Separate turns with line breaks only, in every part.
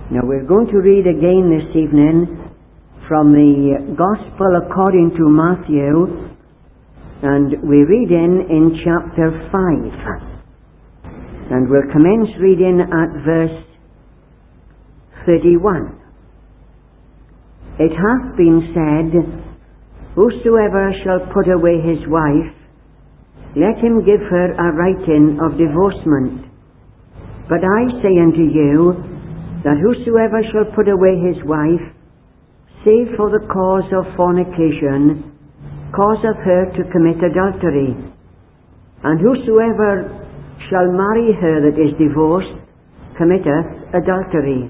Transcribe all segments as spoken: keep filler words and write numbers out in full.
Now we're going to read again this evening from the Gospel according to Matthew, and we read in in chapter five. And we'll commence reading at verse thirty-one. It hath been said, Whosoever shall put away his wife, let him give her a writing of divorcement. But I say unto you, that whosoever shall put away his wife, save for the cause of fornication, causeth her to commit adultery. And whosoever shall marry her that is divorced, committeth adultery.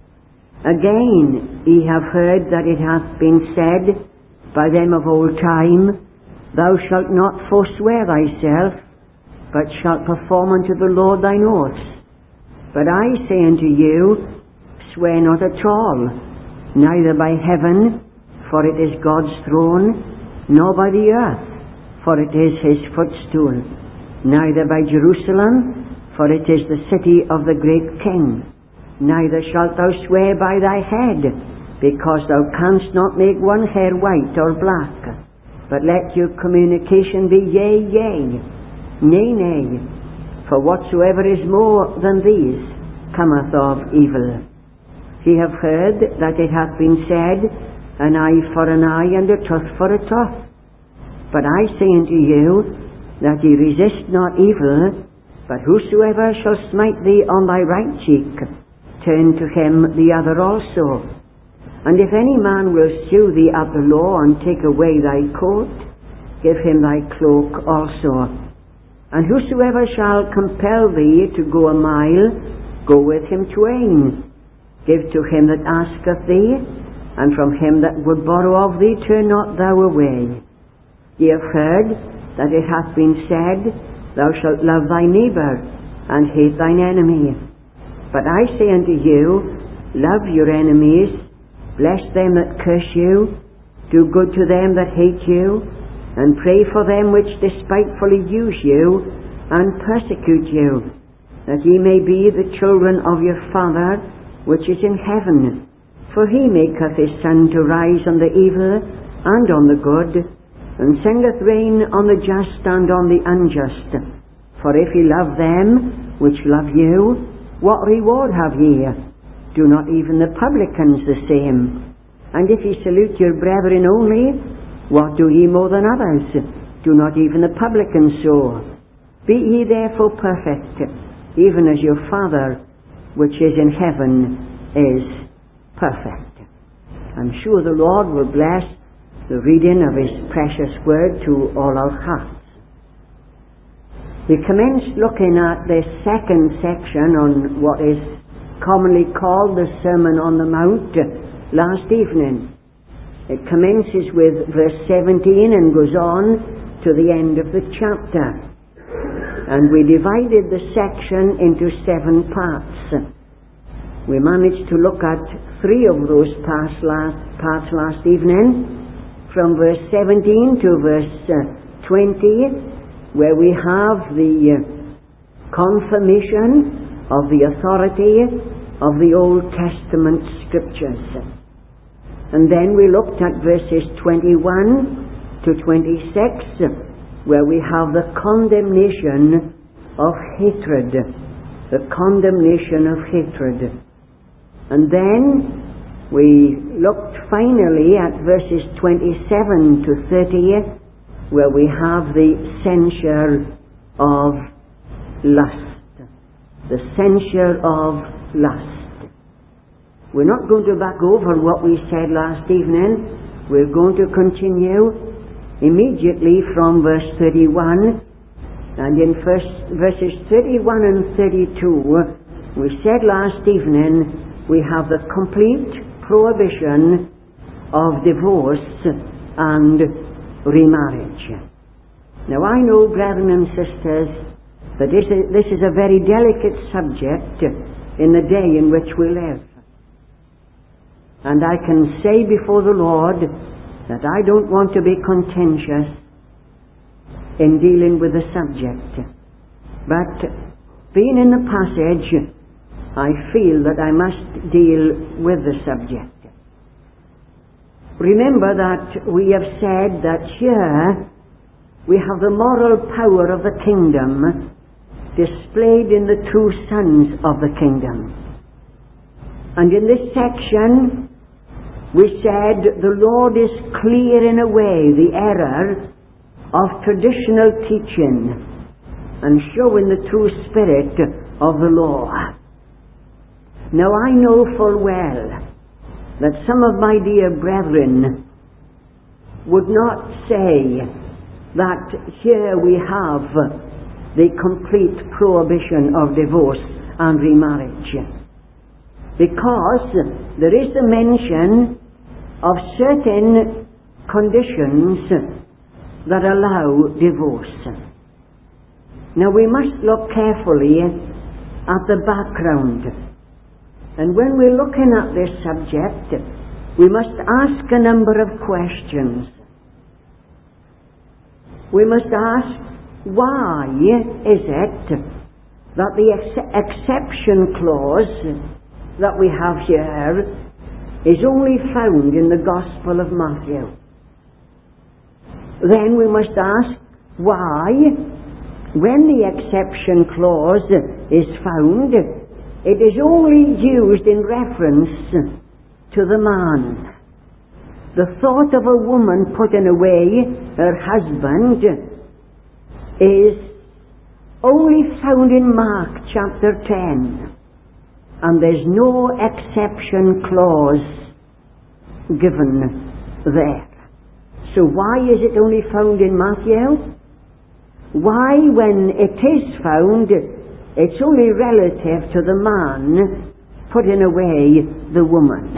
Again, ye have heard that it hath been said by them of old time, Thou shalt not forswear thyself, but shalt perform unto the Lord thine oaths. But I say unto you, Swear not at all, neither by heaven, for it is God's throne, nor by the earth, for it is his footstool, neither by Jerusalem, for it is the city of the great King. Neither shalt thou swear by thy head, because thou canst not make one hair white or black. But let your communication be yea, yea, nay, nay. For whatsoever is more than these cometh of evil. Ye have heard that it hath been said, An eye for an eye, and a tooth for a tooth. But I say unto you, that ye resist not evil, but whosoever shall smite thee on thy right cheek, turn to him the other also. And if any man will sue thee at the law, and take away thy coat, give him thy cloak also. And whosoever shall compel thee to go a mile, go with him twain. Give to him that asketh thee, and from him that would borrow of thee turn not thou away. Ye have heard that it hath been said, Thou shalt love thy neighbour, and hate thine enemy. But I say unto you, Love your enemies, bless them that curse you, do good to them that hate you, and pray for them which despitefully use you, and persecute you, that ye may be the children of your Father which is in heaven. For he maketh his sun to rise on the evil and on the good, and sendeth rain on the just and on the unjust. For if ye love them which love you, what reward have ye? Do not even the publicans the same? And if ye salute your brethren only, what do ye more than others? Do not even the publicans so? Be ye therefore perfect, even as your Father which is in heaven is perfect. I'm sure the Lord will bless the reading of his precious word to all our hearts. We commenced looking at the second section on what is commonly called the Sermon on the Mount last evening. It commences with verse seventeen and goes on to the end of the chapter. And we divided the section into seven parts. We managed to look at three of those parts last, parts last evening, from verse seventeen to verse twenty, where we have the confirmation of the authority of the Old Testament scriptures. And then we looked at verses twenty-one to twenty-six, where we have the condemnation of hatred. The condemnation of hatred. And then we looked finally at verses twenty-seven to thirty, where we have the censure of lust. The censure of lust. We're not going to back over what we said last evening. We're going to continue immediately from verse thirty-one, and in first, verses thirty-one and thirty-two, we said last evening we have the complete prohibition of divorce and remarriage. Now I know, brethren and sisters, that this is, this is a very delicate subject in the day in which we live. And I can say before the Lord that I don't want to be contentious in dealing with the subject. But being in the passage, I feel that I must deal with the subject. Remember that we have said that here we have the moral power of the kingdom displayed in the two sons of the kingdom. And in this section we said the Lord is clearing away the error of traditional teaching and showing the true spirit of the law. Now I know full well that some of my dear brethren would not say that here we have the complete prohibition of divorce and remarriage, because there is a mention of certain conditions that allow divorce. Now we must look carefully at the background. And when we're looking at this subject, we must ask a number of questions. We must ask, why is it that the ex- exception clause that we have here is only found in the Gospel of Matthew? Then we must ask, why, when the exception clause is found, it is only used in reference to the man. The thought of a woman putting away her husband is only found in Mark chapter ten. And there's no exception clause given there. So why is it only found in Matthew? Why, when it is found, it's only relative to the man putting away the woman?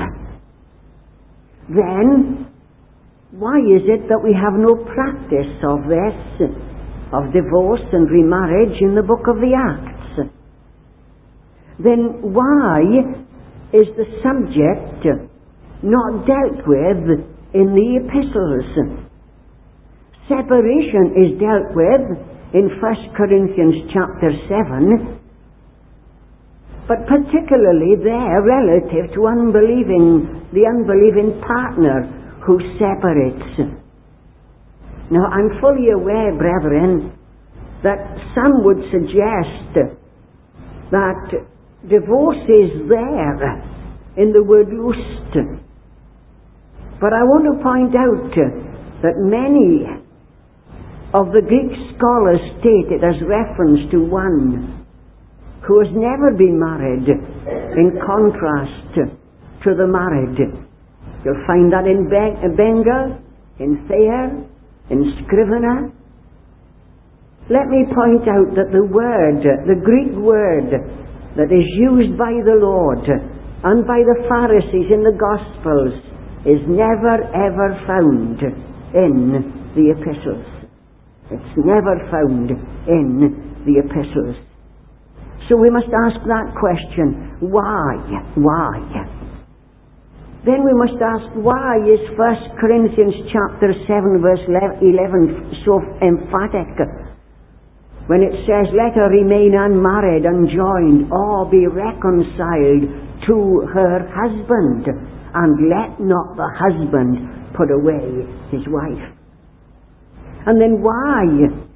Then, why is it that we have no practice of this, of divorce and remarriage in the book of the Acts? Then why is the subject not dealt with in the epistles? Separation is dealt with in First Corinthians chapter seven, but particularly there relative to unbelieving, the unbelieving partner who separates. Now I'm fully aware, brethren, that some would suggest that divorce is there in the word lust. But I want to point out that many of the Greek scholars state it as reference to one who has never been married, in contrast to the married. You'll find that in Bengal, in Thayer, in Scrivener. Let me point out that the word, the Greek word that is used by the Lord and by the Pharisees in the Gospels is never ever found in the epistles. It's never found in the epistles. So we must ask that question, why? Why? Then we must ask, why is First Corinthians chapter seven verse eleven so emphatic when it says, let her remain unmarried, unjoined, or be reconciled to her husband, and let not the husband put away his wife? And then why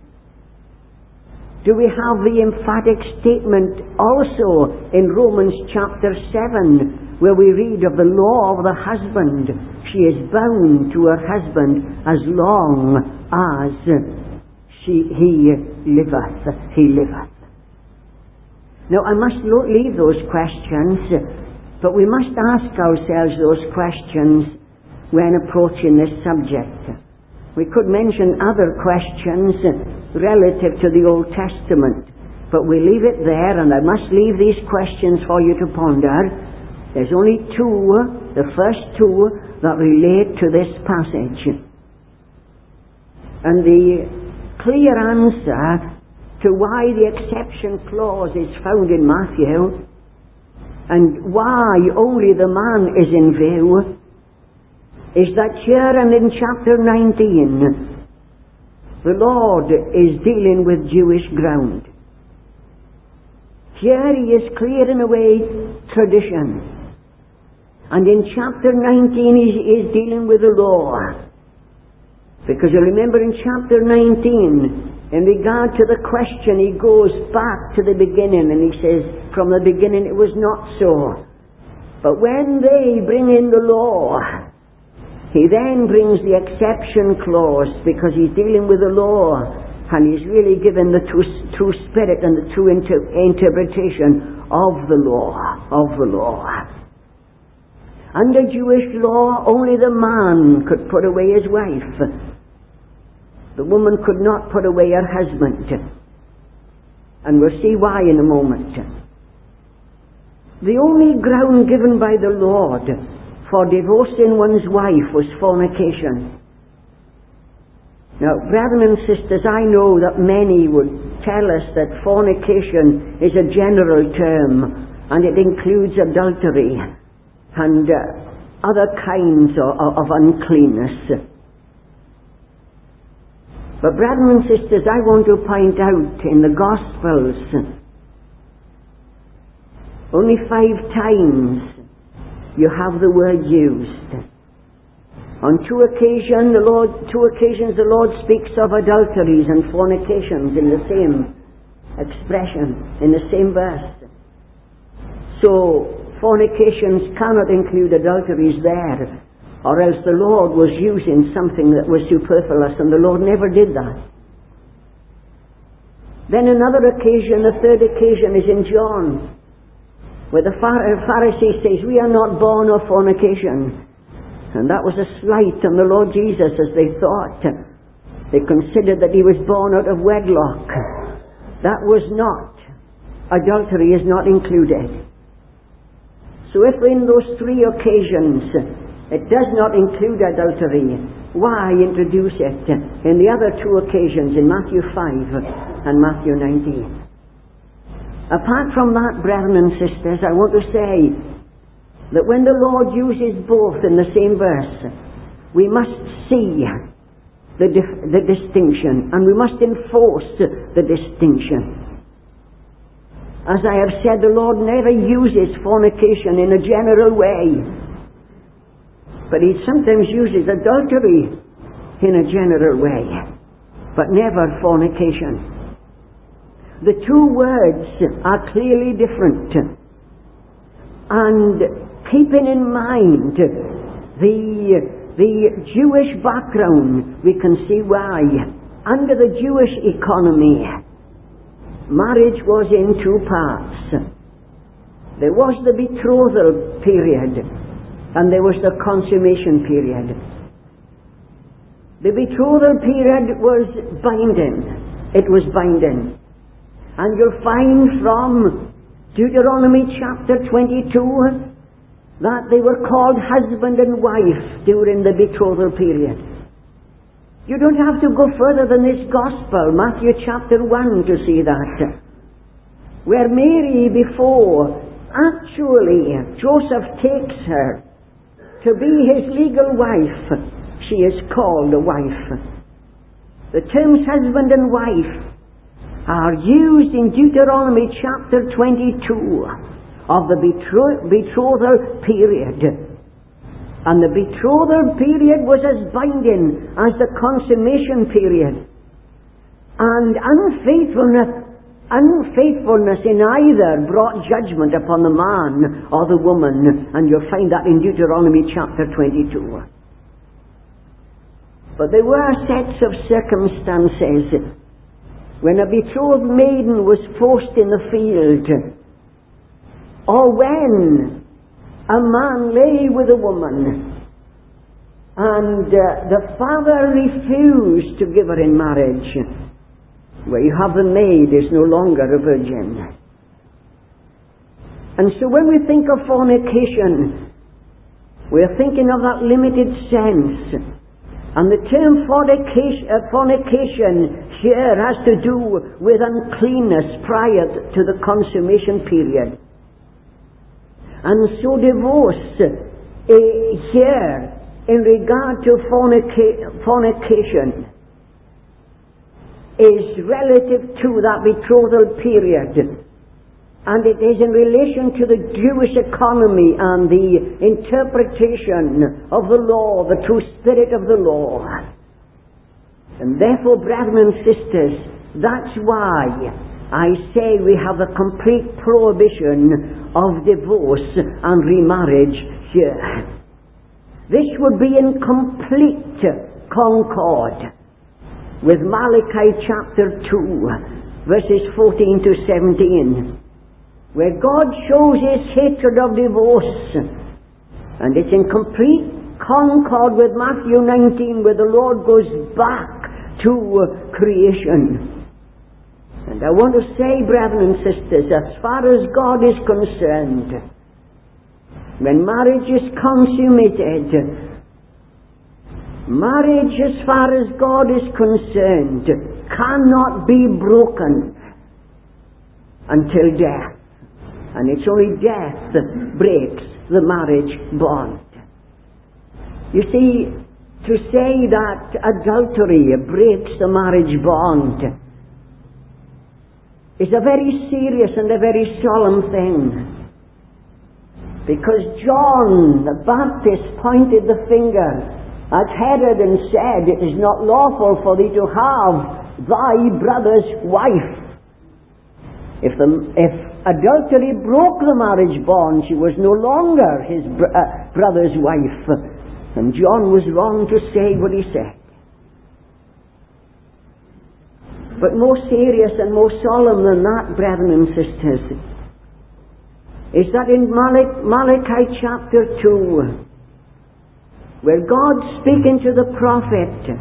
do we have the emphatic statement also in Romans chapter seven, where we read of the law of the husband? She is bound to her husband as long as she, he liveth, he liveth. Now I must leave those questions, but we must ask ourselves those questions when approaching this subject. We could mention other questions relative to the Old Testament, but we leave it there, and I must leave these questions for you to ponder. There's only two, the first two, that relate to this passage. And the clear answer to why the exception clause is found in Matthew, and why only the man is in view, is that here and in chapter nineteen, the Lord is dealing with Jewish ground. Here he is clearing away tradition. And in chapter nineteen he is dealing with the law. Because you remember in chapter nineteen, in regard to the question, he goes back to the beginning and he says, from the beginning it was not so. But when they bring in the law, he then brings the exception clause, because he's dealing with the law and he's really given the true, true spirit and the true inter- interpretation of the law, of the law. Under Jewish law, only the man could put away his wife. The woman could not put away her husband. And we'll see why in a moment. The only ground given by the Lord for divorcing one's wife was fornication. Now, brethren and sisters, I know that many would tell us that fornication is a general term and it includes adultery and uh, other kinds of, of uncleanness. But brethren and sisters, I want to point out in the Gospels, only five times you have the word used. On two occasions, the Lord, two occasions the Lord speaks of adulteries and fornications in the same expression, in the same verse. So, fornications cannot include adulteries there, or else the Lord was using something that was superfluous, and the Lord never did that. Then another occasion, the third occasion, is in John, where the Pharisee says, we are not born of fornication. And that was a slight on the Lord Jesus, as they thought. They considered that he was born out of wedlock. That was not. Adultery is not included. So if in those three occasions it does not include adultery, why introduce it in the other two occasions, in Matthew five and Matthew nineteen? Apart from that, brethren and sisters, I want to say that when the Lord uses both in the same verse, we must see the, dif- the distinction, and we must enforce the distinction. As I have said, the Lord never uses fornication in a general way, but he sometimes uses adultery in a general way, but never fornication. The two words are clearly different, and keeping in mind the, the Jewish background, we can see why. Under the Jewish economy, marriage was in two parts. There was the betrothal period, and there was the consummation period. The betrothal period was binding. It was binding. And you'll find from Deuteronomy chapter twenty-two that they were called husband and wife during the betrothal period. You don't have to go further than this gospel, Matthew chapter one, to see that. Where Mary, before actually Joseph takes her to be his legal wife, she is called a wife. The terms husband and wife are used in Deuteronomy chapter twenty-two of the betro- betrothal period. And the betrothal period was as binding as the consummation period. And unfaithfulness, unfaithfulness in either brought judgment upon the man or the woman. And you'll find that in Deuteronomy chapter twenty-two. But there were sets of circumstances when a betrothed maiden was forced in the field, or when a man lay with a woman and uh, the father refused to give her in marriage, where you have the maid is no longer a virgin. And so when we think of fornication, we're thinking of that limited sense. And the term fornication, uh, fornication here has to do with uncleanness prior to the consummation period. And so divorce uh, here in regard to fornica- fornication is relative to that betrothal period. And it is in relation to the Jewish economy and the interpretation of the law, the true spirit of the law. And therefore, brethren and sisters, that's why I say we have a complete prohibition of divorce and remarriage here. This would be in complete concord with Malachi chapter two, verses fourteen to seventeen. Where God shows His hatred of divorce. And it's in complete concord with Matthew nineteen, where the Lord goes back to creation. And I want to say, brethren and sisters, as far as God is concerned, when marriage is consummated, marriage as far as God is concerned cannot be broken until death. And it's only death that breaks the marriage bond. You see, to say that adultery breaks the marriage bond is a very serious and a very solemn thing. Because John the Baptist pointed the finger at Herod and said, "It is not lawful for thee to have thy brother's wife." If, the, if adultery broke the marriage bond, she was no longer his br- uh, brother's wife. And John was wrong to say what he said. But more serious and more solemn than that, brethren and sisters, is that in Mal- Malachi chapter two, where God speaking to the prophet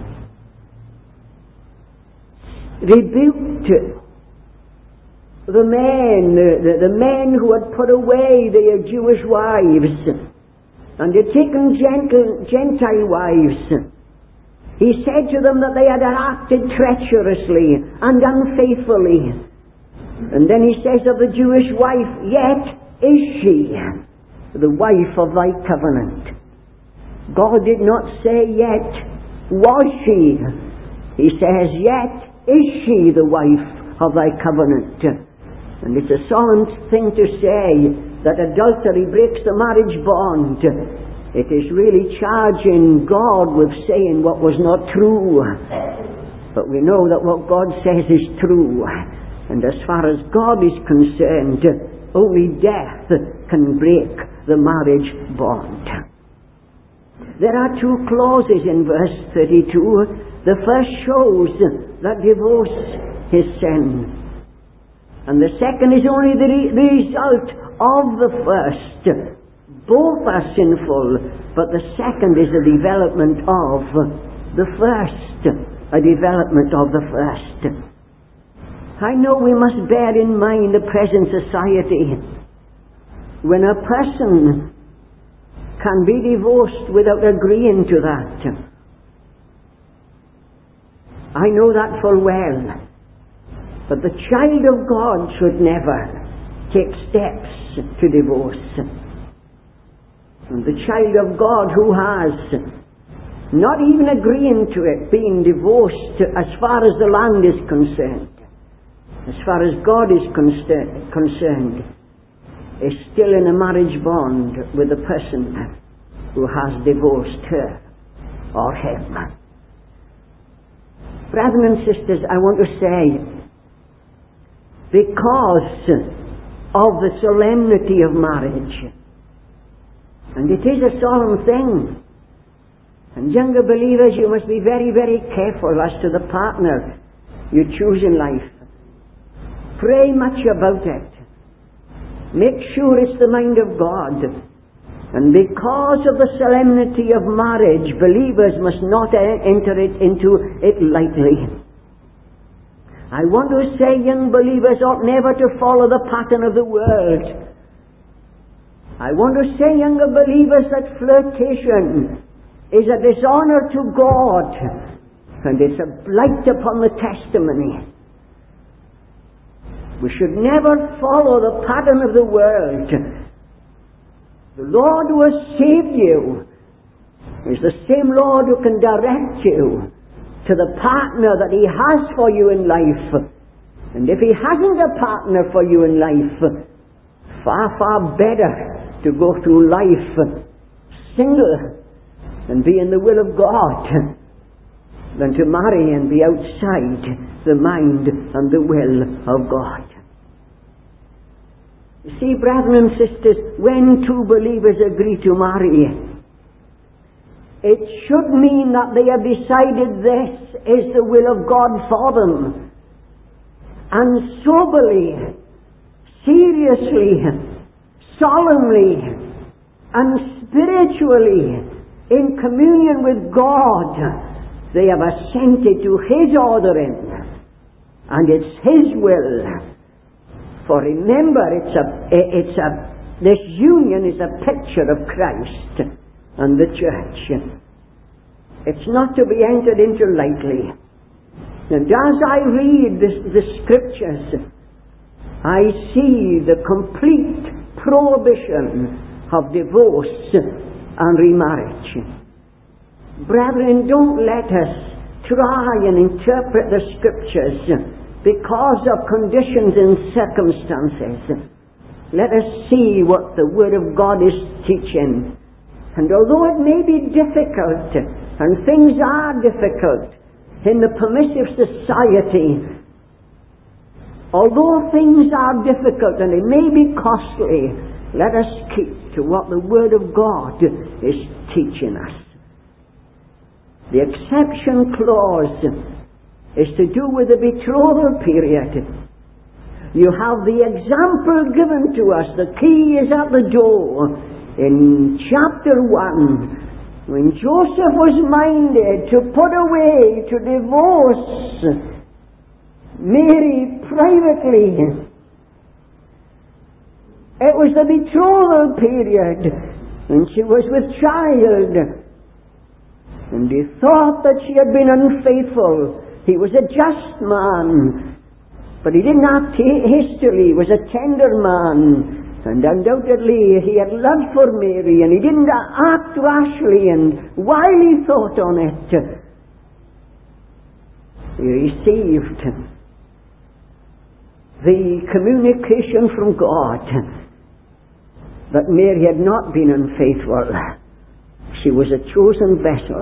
rebuked the men, the, the men who had put away their Jewish wives and had taken gentle, Gentile wives. He said to them that they had acted treacherously and unfaithfully. And then he says of the Jewish wife, "Yet is she the wife of thy covenant." God did not say, "Yet was she." He says, "Yet is she the wife of thy covenant." And it's a solemn thing to say that adultery breaks the marriage bond. It is really charging God with saying what was not true. But we know that what God says is true. And as far as God is concerned, only death can break the marriage bond. There are two clauses in verse thirty-two. The first shows that divorce is sin. And the second is only the re- result of the first. Both are sinful, but the second is a development of the first. A development of the first. I know we must bear in mind the present society. When a person can be divorced without agreeing to that. I know that full well. But the child of God should never take steps to divorce. And the child of God who has not even agreeing to it, being divorced as far as the land is concerned, as far as God is concerned, is still in a marriage bond with the person who has divorced her or him. Brethren and sisters, I want to say, because of the solemnity of marriage, and it is a solemn thing, and younger believers, you must be very, very careful as to the partner you choose in life. Pray much about it. Make sure it's the mind of God. And because of the solemnity of marriage, believers must not enter it into it lightly. I want to say young believers ought never to follow the pattern of the world. I want to say younger believers that flirtation is a dishonor to God, and it's a blight upon the testimony. We should never follow the pattern of the world. The Lord who has saved you is the same Lord who can direct you to the partner that He has for you in life. And if he hasn't a partner for you in life, far, far better to go through life single and be in the will of God than to marry and be outside the mind and the will of God. You see, brethren and sisters, when two believers agree to marry, it should mean that they have decided this is the will of God for them. And soberly, seriously, solemnly, and spiritually, in communion with God, they have assented to His ordering, and it's His will. For remember, it's a, it's a, this union is a picture of Christ and the church. It's not to be entered into lightly. And as I read this, the scriptures, I see the complete prohibition of divorce and remarriage. Brethren, don't let us try and interpret the scriptures because of conditions and circumstances. Let us see what the Word of God is teaching. And although it may be difficult, and things are difficult in the permissive society, although things are difficult and it may be costly, let us keep to what the Word of God is teaching us. The exception clause is to do with the betrothal period. You have the example given to us. The key is at the door. In chapter one, when Joseph was minded to put away, to divorce Mary privately, it was the betrothal period, and she was with child. And he thought that she had been unfaithful. He was a just man, but he didn't act hastily. He was a tender man, and undoubtedly he had love for Mary, and he didn't act rashly. And while he thought on it, he received the communication from God that Mary had not been unfaithful. She was a chosen vessel.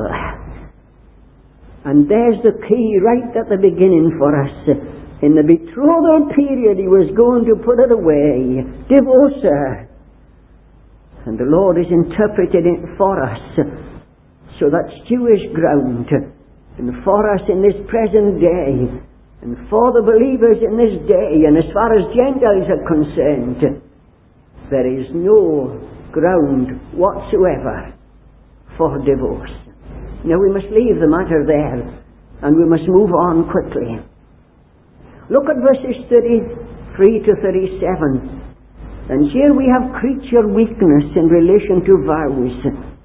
And there's the key right at the beginning for us. In the betrothal period, he was going to put it away, divorce her. And the Lord has interpreted it for us. So that's Jewish ground. And for us in this present day, and for the believers in this day, and as far as Gentiles are concerned, there is no ground whatsoever for divorce. Now we must leave the matter there, and we must move on quickly. Look at verses thirty-three to thirty-seven. And here we have creature weakness in relation to vows.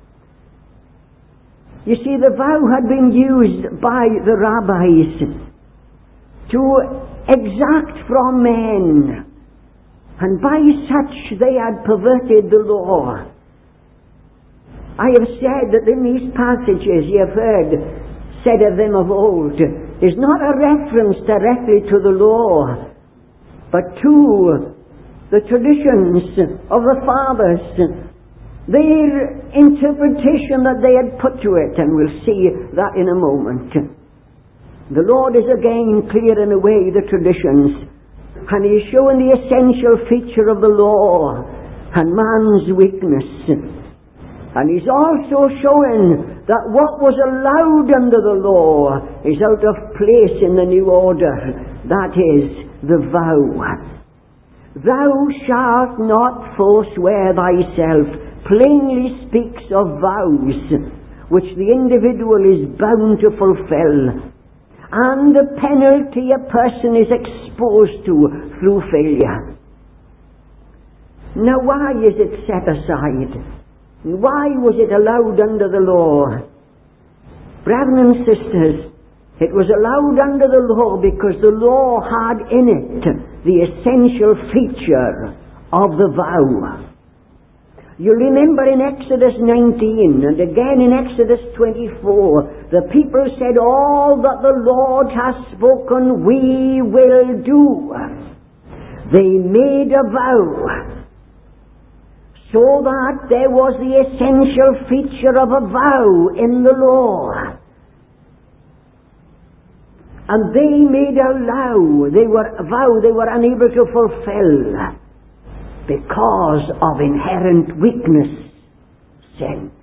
You see, the vow had been used by the rabbis to exact from men, and by such they had perverted the law. I have said that in these passages you have heard said of them of old is not a reference directly to the law, but to the traditions of the fathers, their interpretation that they had put to it, and we'll see that in a moment. The Lord is again clearing away the traditions, and He is showing the essential feature of the law and man's weakness. And He's also showing that what was allowed under the law is out of place in the new order. That is the vow. Thou shalt not forswear thyself plainly speaks of vows which the individual is bound to fulfill, and the penalty a person is exposed to through failure. Now, why is it set aside? Why was it allowed under the law? Brethren and sisters, it was allowed under the law because the law had in it the essential feature of the vow. You remember in Exodus nineteen and again in Exodus twenty-four, the people said, all that the Lord has spoken we will do. They made a vow, so that there was the essential feature of a vow in the law. And they made a vow, they were a vow they were unable to fulfill, because of inherent weakness, sin.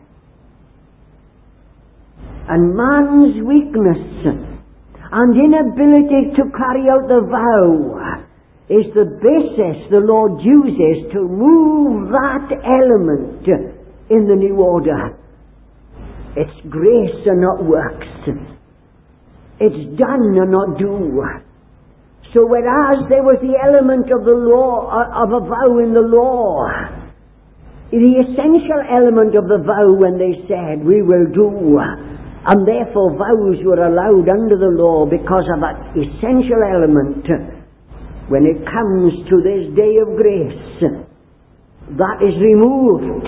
And man's weakness and inability to carry out the vow is the basis the Lord uses to move that element in the new order. It's grace and not works. It's done and not do. So whereas there was the element of the law, of a vow in the law, the essential element of the vow when they said, we will do, and therefore vows were allowed under the law because of that essential element, when it comes to this day of grace, that is removed.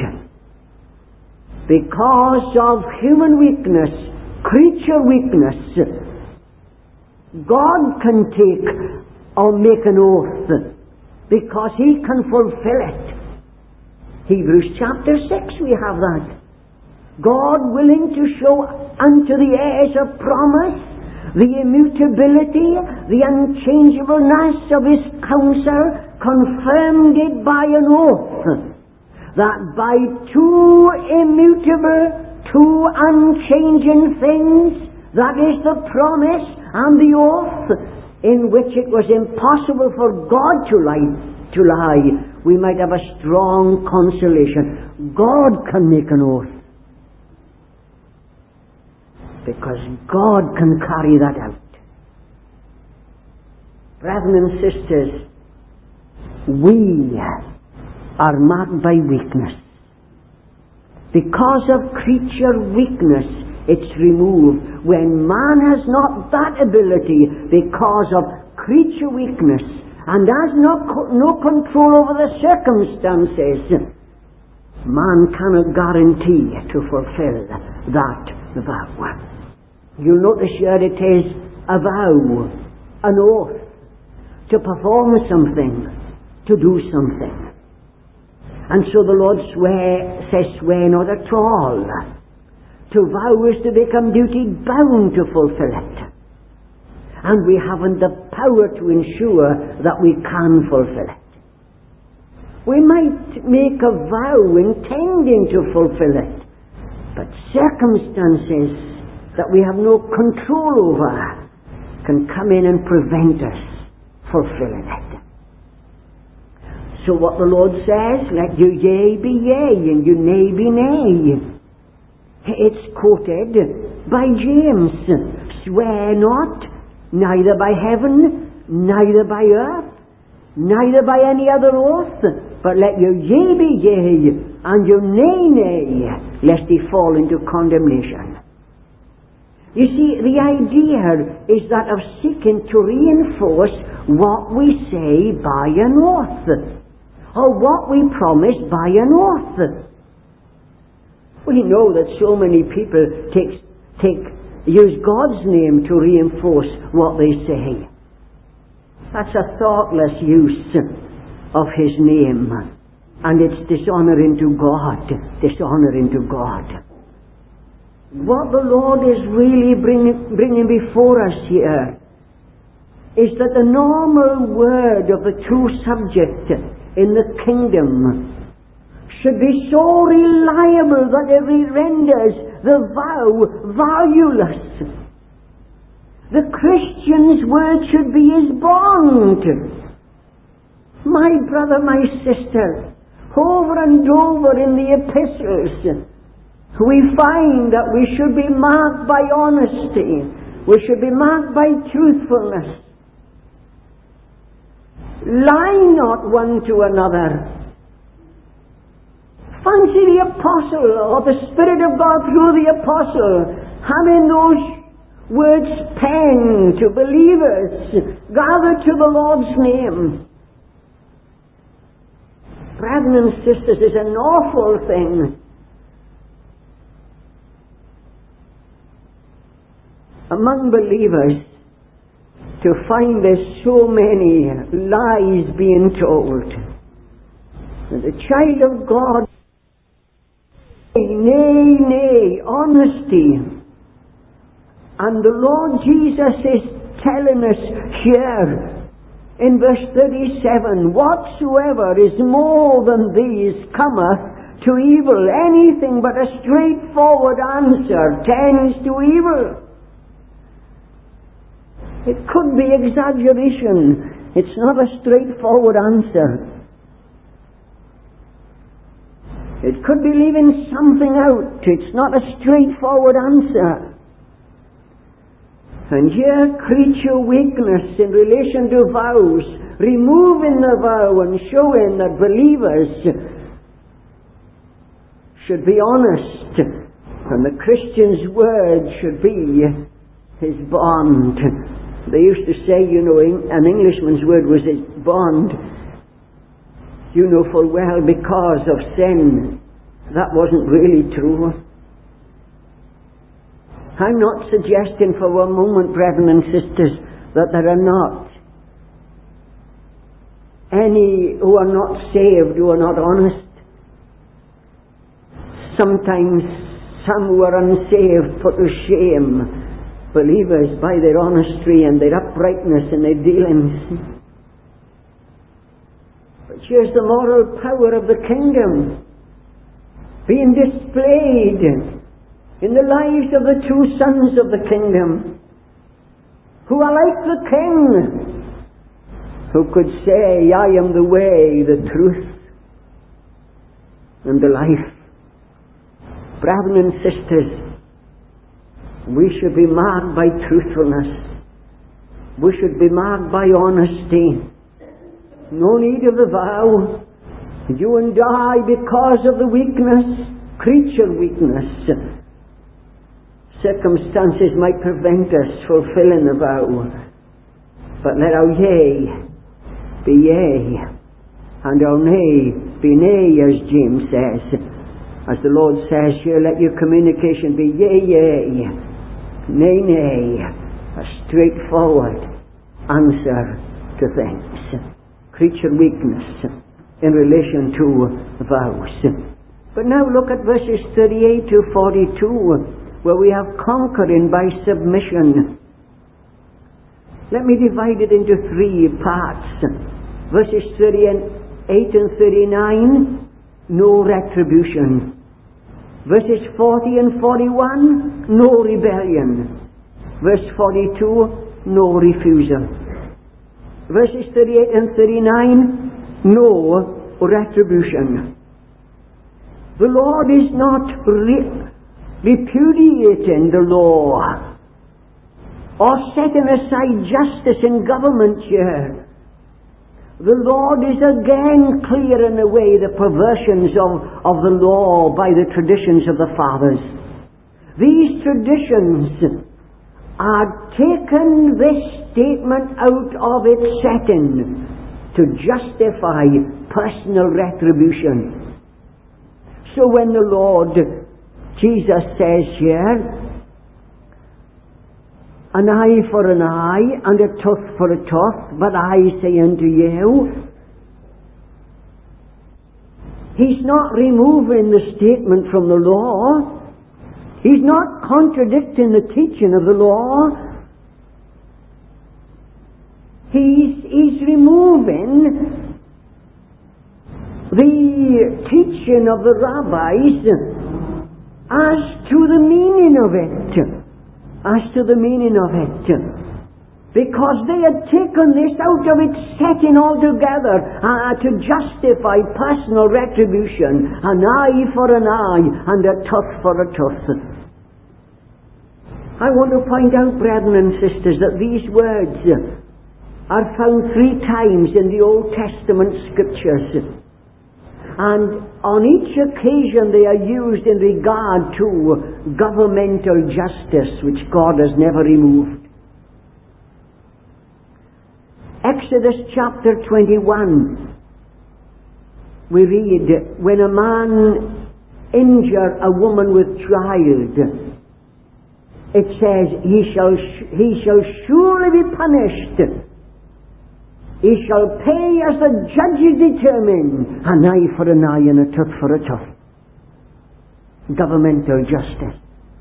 Because of human weakness, creature weakness, God can take or make an oath because He can fulfill it. Hebrews chapter six, we have that. God willing to show unto the heirs of promise the immutability, the unchangeableness of His counsel, confirmed it by an oath, that by two immutable, two unchanging things, that is the promise and the oath, in which it was impossible for God to lie, to lie, we might have a strong consolation. God can make an oath, because God can carry that out. Brethren and sisters, we are marked by weakness. Because of creature weakness, it's removed. When man has not that ability because of creature weakness and has no, no control over the circumstances, man cannot guarantee to fulfill that vow. You'll notice here it is a vow, an oath, to perform something, to do something. And so the Lord swear, says, swear not at all. To vow is to become duty bound to fulfill it. And we haven't the power to ensure that we can fulfill it. We might make a vow intending to fulfill it, but circumstances that we have no control over can come in and prevent us fulfilling it. So what the Lord says, let your yea be yea and your nay be nay. It's quoted by James, swear not, neither by heaven, neither by earth, neither by any other oath, but let your yea be yea, and your nay nay, lest ye fall into condemnation. You see, the idea is that of seeking to reinforce what we say by an oath, or what we promise by an oath. We know that so many people take, take, use God's name to reinforce what they say. That's a thoughtless use of His name, and it's dishonouring to God, dishonouring to God. What the Lord is really bringing, bringing before us here is that the normal word of the true subject in the kingdom should be so reliable that it renders the vow valueless. The Christian's word should be his bond. My brother, my sister, over and over in the epistles, we find that we should be marked by honesty. We should be marked by truthfulness. Lie not one to another. Fancy the apostle, or the Spirit of God through the apostle, having those words penned to believers gathered to the Lord's name. brethren and sisters, is an awful thing. Among believers, to find there's so many lies being told. And the child of God, nay, nay, honesty. And the Lord Jesus is telling us here in verse thirty-seven, whatsoever is more than these cometh to evil. Anything but a straightforward answer tends to evil. It could be exaggeration. It's not a straightforward answer. It could be leaving something out. It's not a straightforward answer. And here, creature weakness in relation to vows, removing the vow and showing that believers should be honest, and the Christian's word should be his bond. They used to say, you know, an Englishman's word was his bond. You know full well, because of sin. That wasn't really true. I'm not suggesting for one moment, brethren and sisters, that there are not any who are not saved, who are not honest. Sometimes some who are unsaved put to shame believers by their honesty and their uprightness in their dealings. But here's the moral power of the kingdom being displayed in the lives of the two sons of the kingdom, who are like the king, who could say, I am the way, the truth, and the life. Brethren and sisters, we should be marked by truthfulness. We should be marked by honesty. No need of the vow. You and I, because of the weakness, creature weakness, circumstances might prevent us fulfilling the vow. But let our yea be yea, and our nay be nay, as James says. As the Lord says here, let your communication be yea, yea, nay, nay, a straightforward answer to things. Creature weakness in relation to vows. But now look at verses thirty-eight to forty-two, where we have conquering by submission. Let me divide it into three parts. Verses thirty-eight and thirty-nine, no retribution. Verses forty and forty-one, no rebellion. Verse forty-two, no refusal. Verses thirty-eight and thirty-nine, no retribution. The Lord is not re- repudiating the law or setting aside justice in government here. The Lord is again clearing away the perversions of, of the law by the traditions of the fathers. These traditions are taking this statement out of its setting to justify personal retribution. So when the Lord Jesus says here, an eye for an eye and a tooth for a tooth, but I say unto you, He's not removing the statement from the law. He's not contradicting the teaching of the law. He's, he's removing the teaching of the rabbis as to the meaning of it. As to the meaning of it. Because they had taken this out of its setting altogether uh, to justify personal retribution. An eye for an eye and a tooth for a tooth. I want to point out, brethren and sisters, that these words are found three times in the Old Testament scriptures. And on each occasion they are used in regard to governmental justice, which God has never removed. Exodus chapter twenty-one. we read, when a man injure a woman with child, it says, he shall, sh- he shall surely be punished. He shall pay as the judges determine, an eye for an eye and a tooth for a tooth. Governmental justice.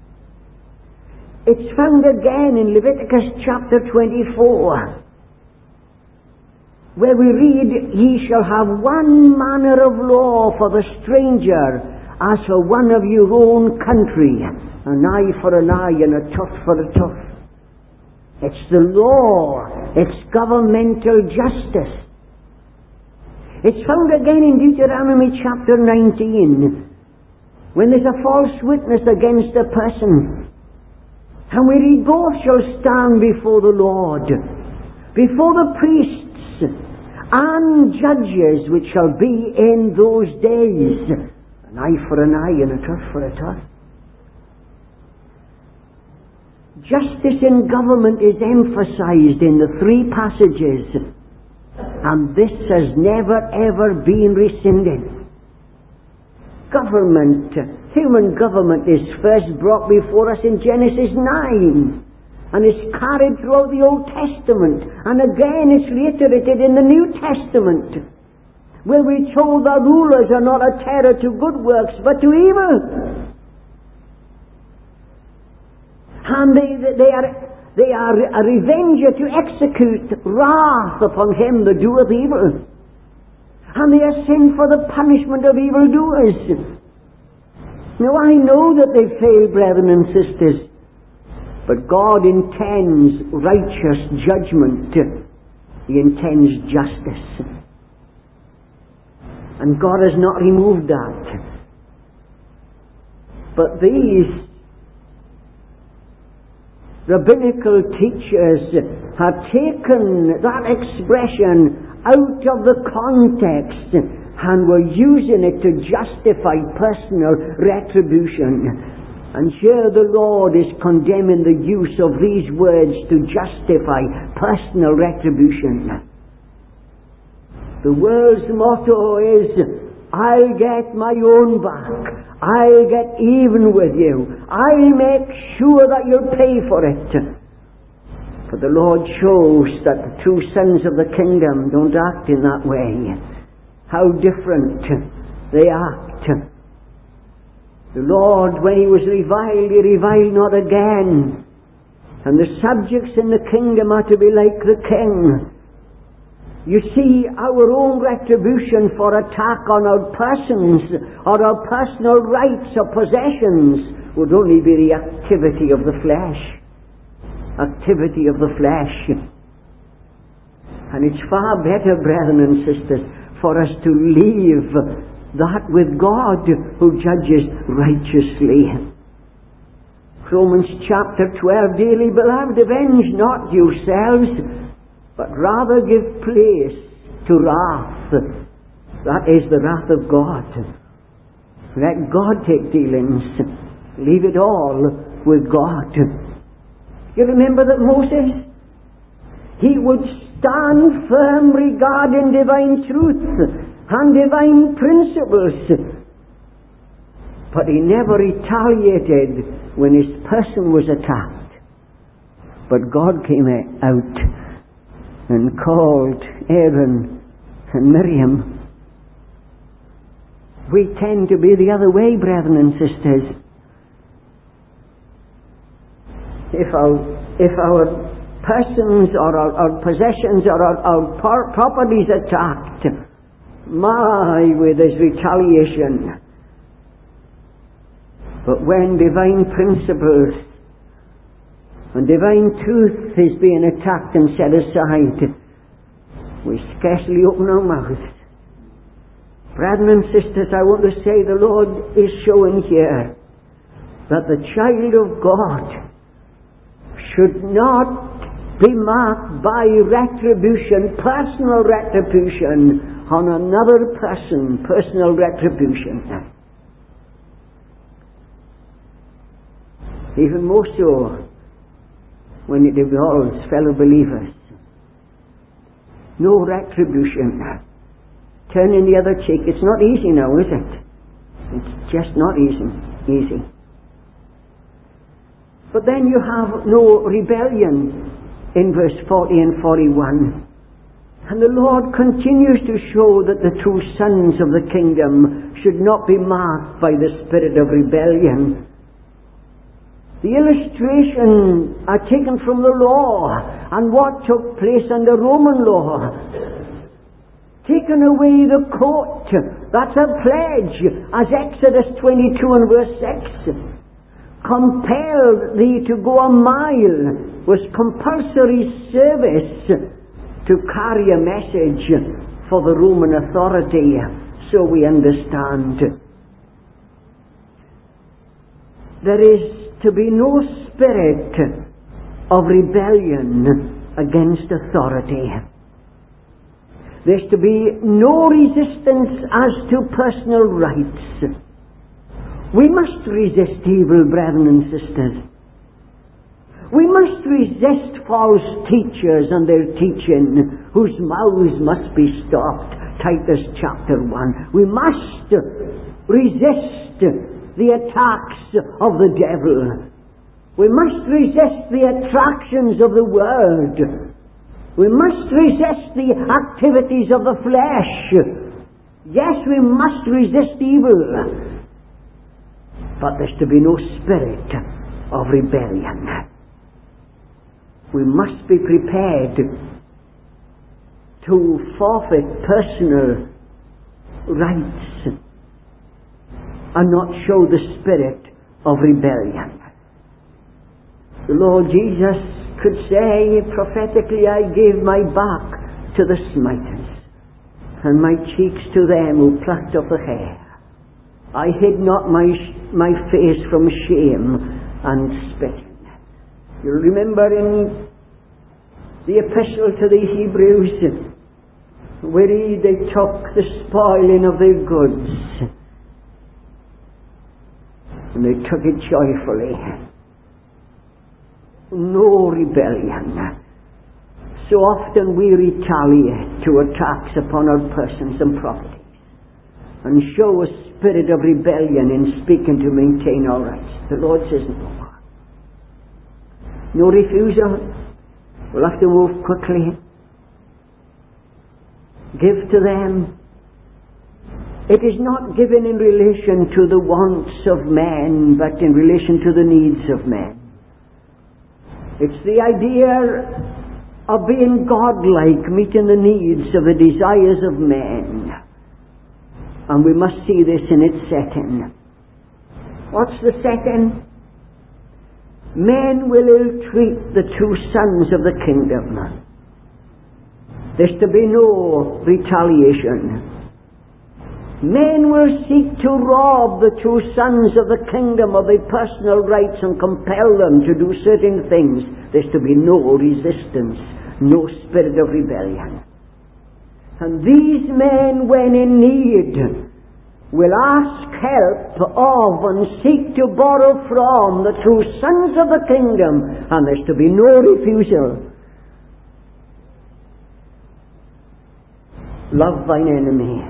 It's found again in Leviticus chapter twenty-four, where we read, ye shall have one manner of law for the stranger, as for one of your own country, an eye for an eye and a tooth for a tooth. It's the law. It's governmental justice. It's found again in Deuteronomy chapter nineteen, when there's a false witness against a person. And we read, both shall stand before the Lord, before the priests and judges which shall be in those days. An eye for an eye and a tooth for a tooth. Justice in government is emphasized in the three passages, and this has never ever been rescinded. Government, human government, is first brought before us in Genesis nine, and is carried throughout the Old Testament, and again it's reiterated in the New Testament, where we're told the rulers are not a terror to good works, but to evil. And they, they, are, they are a revenger to execute wrath upon him that doeth evil. And they are sent for the punishment of evildoers. Now I know that they fail, brethren and sisters, but God intends righteous judgment. He intends justice. And God has not removed that. But these rabbinical teachers have taken that expression out of the context and were using it to justify personal retribution. And here the Lord is condemning the use of these words to justify personal retribution. The world's motto is, I'll get my own back. I'll get even with you. I'll make sure that you'll pay for it. But the Lord shows that the true sons of the kingdom don't act in that way. How different they act. The Lord, when he was reviled, he reviled not again. And the subjects in the kingdom are to be like the king. You see, our own retribution for attack on our persons or our personal rights or possessions would only be the activity of the flesh. Activity of the flesh. And it's far better, brethren and sisters, for us to leave that with God who judges righteously. Romans chapter twelve, dearly beloved, avenge not yourselves, but rather give place to wrath. That is the wrath of God. Let God take dealings. Leave it all with God. You remember that Moses, he would stand firm regarding divine truth and divine principles. But he never retaliated when his person was attacked. But God came out and called Aaron and Miriam. We tend to be the other way, brethren and sisters. If our, if our persons or our, our possessions or our, our par- properties attacked, my, with this retaliation. But when divine principles and divine truth is being attacked and set aside, we scarcely open our mouths. Brethren and sisters, I want to say the Lord is showing here that the child of God should not be marked by retribution, personal retribution on another person, personal retribution. Even more so when it involves fellow believers. No retribution. turning the other cheek. It's not easy now, is it? It's just not easy. Easy. But then you have no rebellion in verse forty and forty-one. And the Lord continues to show that the true sons of the kingdom should not be marked by the spirit of rebellion. The illustration are taken from the law and what took place under Roman law. Taken away the coat, that's a pledge, as Exodus twenty-two and verse six. Compelled thee to go a mile was compulsory service to carry a message for the Roman authority, so we understand. There is to be no spirit of rebellion against authority. There's to be no resistance as to personal rights. We must resist evil, brethren and sisters. We must resist false teachers and their teaching, whose mouths must be stopped. Titus chapter one. We must resist the attacks of the devil. We must resist the attractions of the world. We must resist the activities of the flesh. Yes, we must resist evil. But there's to be no spirit of rebellion. We must be prepared to forfeit personal rights and not show the spirit of rebellion. The Lord Jesus could say prophetically, I gave my back to the smiters and my cheeks to them who plucked off the hair. I hid not my, my face from shame and spitting. You remember in the epistle to the Hebrews, where they took the spoiling of their goods, and they took it joyfully. No rebellion. So often we retaliate to attacks upon our persons and properties, and show a spirit of rebellion in speaking to maintain our rights. The Lord says no. No refusal. We'll have to move quickly. Give to them. It is not given in relation to the wants of men, but in relation to the needs of men. It's the idea of being godlike, meeting the needs of the desires of men. And we must see this in its setting. What's the setting? Men will ill-treat the true sons of the kingdom. There's to be no retaliation. Men will seek to rob the true sons of the kingdom of their personal rights and compel them to do certain things. There's to be no resistance, no spirit of rebellion. And these men, when in need, will ask help of and seek to borrow from the true sons of the kingdom, and there's to be no refusal. Love thine enemy.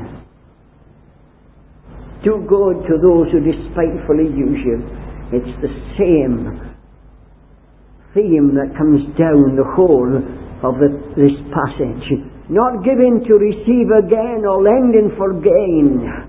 Do good to those who despitefully use you. It's the same theme that comes down the whole of the, this passage. Not giving to receive again, or lending for gain.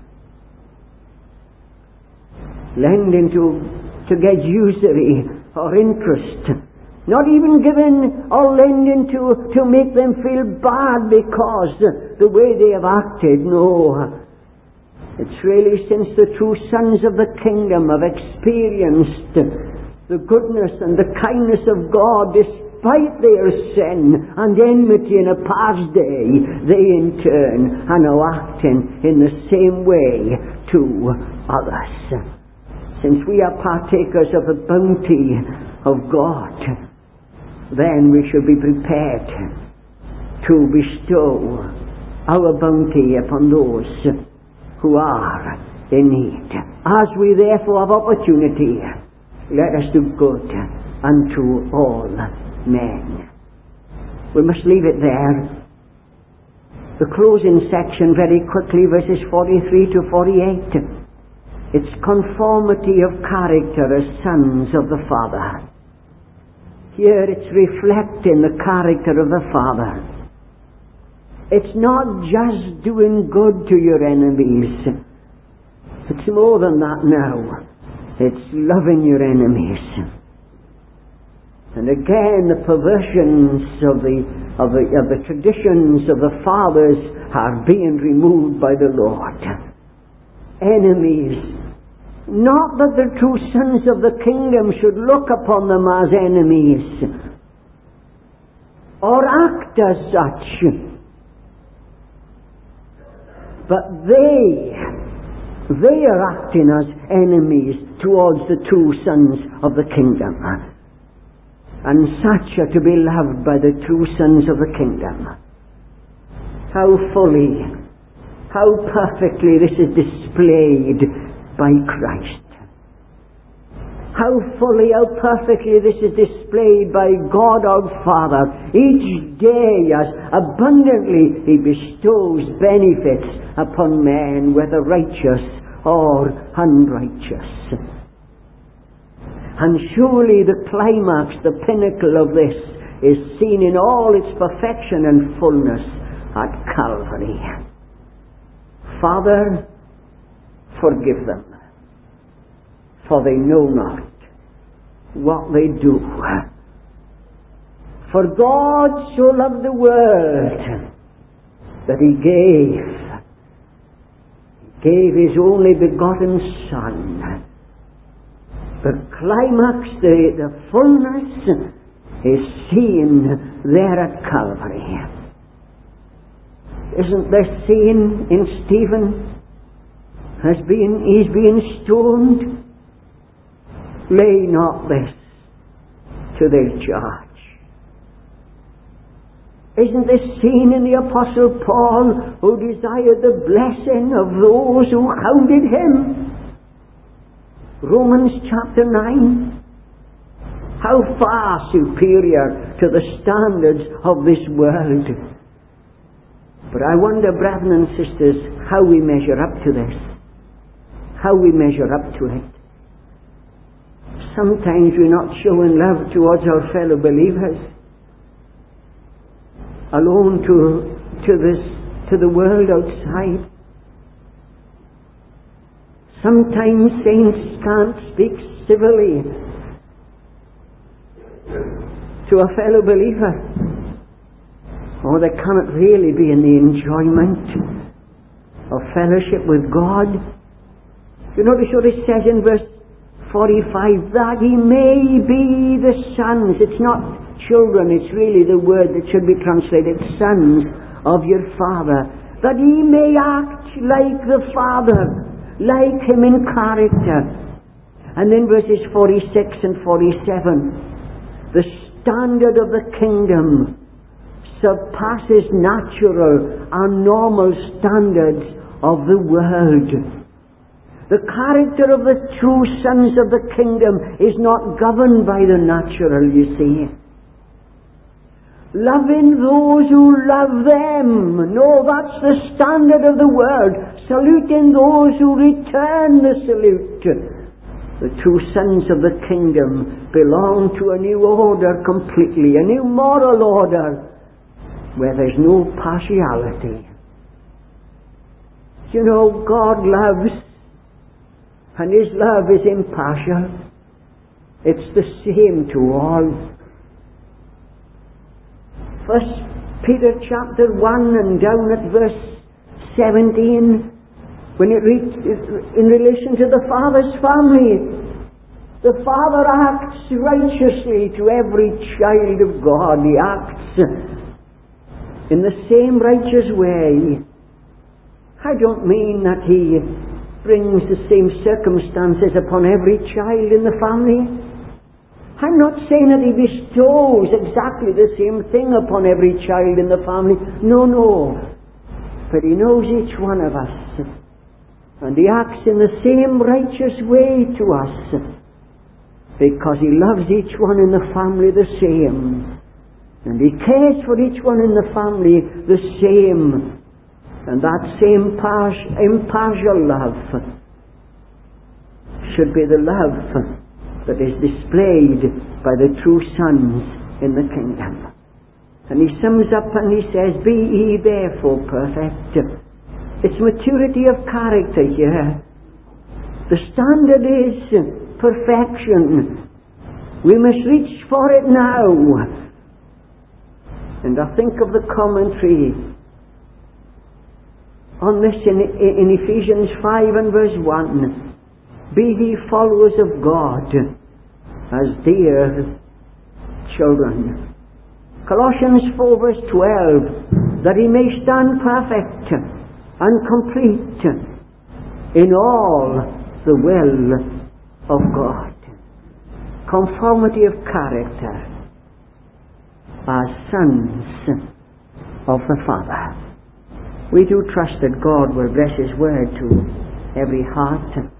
Lending to, to get usury or interest. Not even giving or lending to, to make them feel bad because the way they have acted. No. It's really since the true sons of the kingdom have experienced the goodness and the kindness of God despite their sin and enmity in a past day, they in turn are now acting in the same way to others. Since we are partakers of the bounty of God, then we should be prepared to bestow our bounty upon those who are in need. As we therefore have opportunity, let us do good unto all men. We must leave it there. The closing section very quickly, verses forty-three to forty-eight. It's conformity of character as sons of the Father. Here it's reflecting the character of the Father. It's not just doing good to your enemies. It's more than that now. It's loving your enemies. And again, the perversions of the, of the, of the traditions of the fathers are being removed by the Lord. Enemies. Not that the true sons of the kingdom should look upon them as enemies or act as such, but they, they are acting as enemies towards the true sons of the kingdom. And such are to be loved by the true sons of the kingdom. How fully, how perfectly this is displayed by Christ. How fully, how perfectly this is displayed by God our Father. Each day as abundantly He bestows benefits upon men, whether righteous or unrighteous. And surely the climax, the pinnacle of this, is seen in all its perfection and fullness at Calvary. Father, forgive them, for they know not what they do. For God so loved the world that He gave, He gave His only begotten Son. The climax, the, the fullness is seen there at Calvary. Isn't there seen in Stephen as being, he's being stoned? Lay not this to their charge. Isn't this seen in the Apostle Paul, who desired the blessing of those who hounded him? Romans chapter nine. How far superior to the standards of this world. But I wonder, brethren and sisters, how we measure up to this. How we measure up to it. Sometimes we're not showing love towards our fellow believers, alone to, to, this, to the world outside. Sometimes saints can't speak civilly to a fellow believer, or they cannot really be in the enjoyment of fellowship with God. You notice what it says in verse forty-five, that ye may be the sons. It's not children, it's really the word that should be translated sons of your Father. That ye may act like the Father, like Him in character. And then verses forty-six and forty-seven, the standard of the kingdom surpasses natural and normal standards of the world. The character of the true sons of the kingdom is not governed by the natural, you see. Loving those who love them. No, that's the standard of the world. Saluting those who return the salute. The true sons of the kingdom belong to a new order completely, a new moral order where there's no partiality. You know, God loves, and His love is impartial. It's the same to all. First Peter chapter one and down at verse seventeen, when it reads in relation to the Father's family, the Father acts righteously to every child of God. He acts in the same righteous way. I don't mean that He brings the same circumstances upon every child in the family. I'm not saying that He bestows exactly the same thing upon every child in the family. No, no. But He knows each one of us. And He acts in the same righteous way to us, because He loves each one in the family the same. And He cares for each one in the family the same And that same par- impartial love should be the love that is displayed by the true sons in the kingdom. And he sums up and he says, be ye therefore perfect. It's maturity of character here. The standard is perfection. We must reach for it now. And I think of the commentary on this in, in Ephesians five and verse one. Be ye followers of God as dear children. Colossians four verse twelve. That he may stand perfect and complete in all the will of God. Conformity of character as sons of the Father. We do trust that God will bless his word to every heart.